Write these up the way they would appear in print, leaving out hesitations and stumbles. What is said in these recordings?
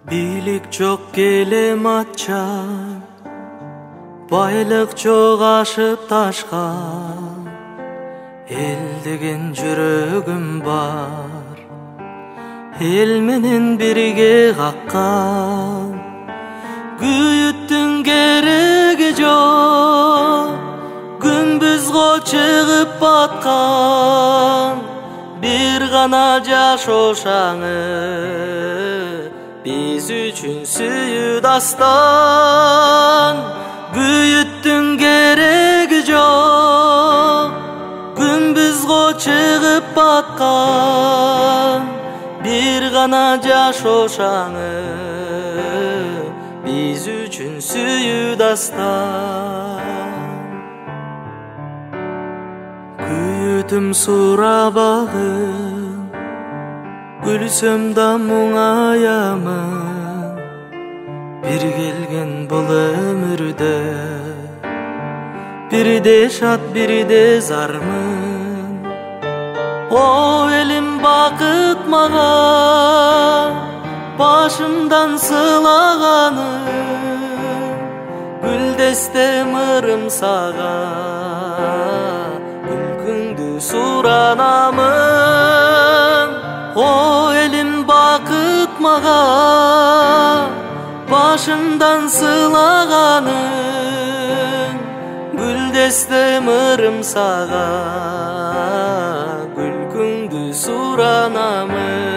Бийлик жок келем атчан, байлык жок ашып ташка, эл деген жүрөгүм бар, эл менен бирге каккан. Күйүттүн кереги жок, күнбүзгө чыгып баткан, бир гана жашоо шаңы биз үчүн сүйүү дастан. Күйүттүн кереги жок, күнбүзгө чыгып баткан, бир гана жашоо шаңы биз үчүн сүйүү дастан. Күйүтүм сурабагым, күлсөм да муңаямын, бир келген бул өмүрдө бирде шат бирде зармын. О элим бакыт мага башымдан сылаганым, гүлдесте мырым сага күлкүңдү суранамын. О элим бакыт мага башымдан сылаганым, гүлдесте мырым сага күлкүңдү суранамын.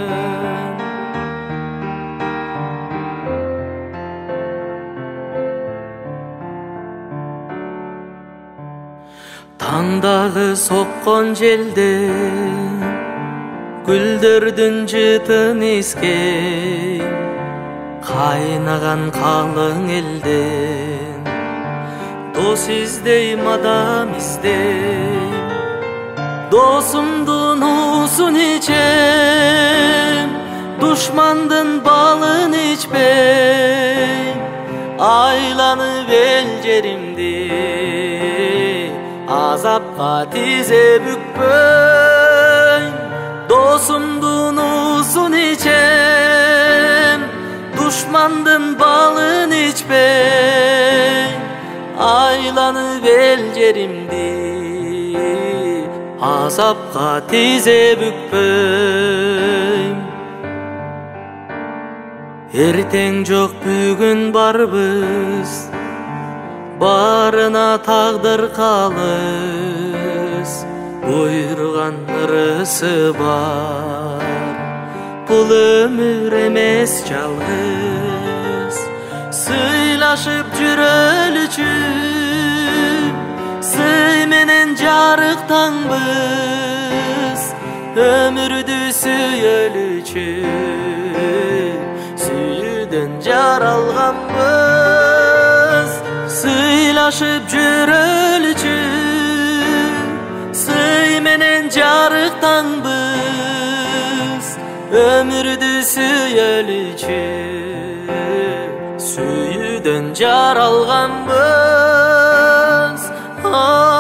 Таңдагы соккон желден, гүлдөрдүн жытын эскей, кайнаган калың элден дос издейм, адам издейм. Досумдун уусун ичем, душмандын балын ичпейм. Айланып эл жеримди азапка тизе бүкпөйм. Досумдун уусун ичем, душмандын балын ичпейм. Айланып эл жеримди азапка тизе бүкпөйм. Эртең жок бүгүн барбыз, барына тагдыр калыс, буйруган ырысы бар. Бул өмүр эмес жалгыз, сыйлашып жүрөлүчү, сый менен жарыктанбыз. Өмүрдү сүйөлүчү, сүйүүдөн жаралганбыз. Сыйлашып жүрөлүчү, сый менен жарыктанбыз. Өмүрдү сүйөлүчү, сүйүүдөн жаралганбыз.